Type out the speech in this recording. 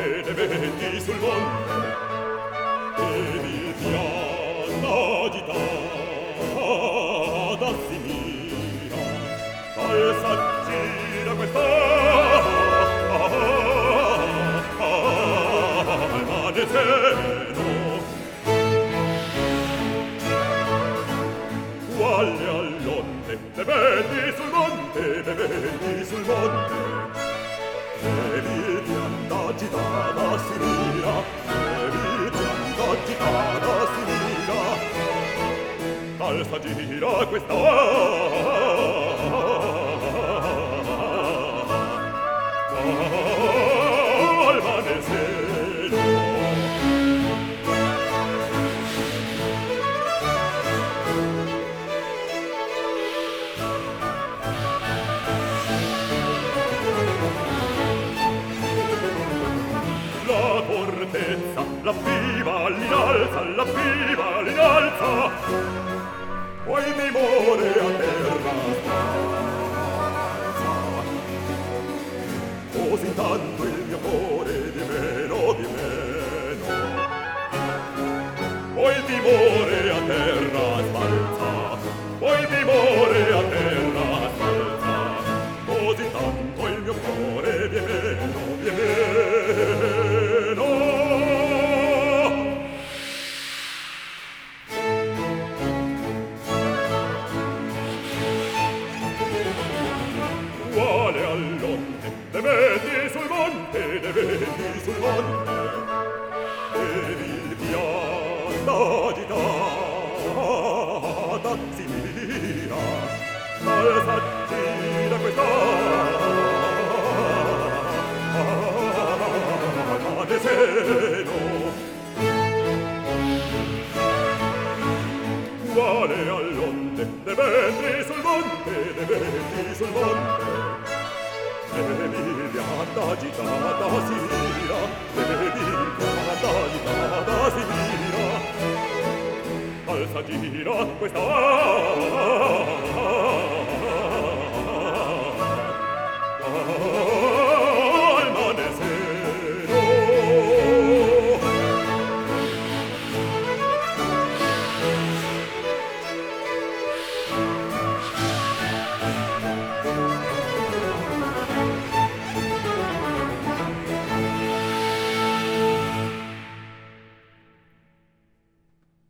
monte, ne vedi sul monte, ed il piano agitata si mira, al s'aggira questa alma del seno. Quale all'onde, ne vedi sul monte, ne vedi sul monte, e il pianta agitata si mira, e il pianta agitata si mira, tal s'aggira questa alma nel seno. La viva l'inalza, la viva l'inalza, poi dimore a terra spazza. Così tanto il mio cuore di meno, poi dimore a terra spalza, poi dimore a terra spalza. Così tanto il mio cuore di meno, quale all'onde, ne vedi sul monte, ne vedi sul monte, ed il piano agitata si mira, al s'aggira questa alma nel seno. Quale all'onde, ne vedi sul monte, ne vedi sul monte, e il pianta agitata si mira, e il pianta agitata si mira, al s'aggira questa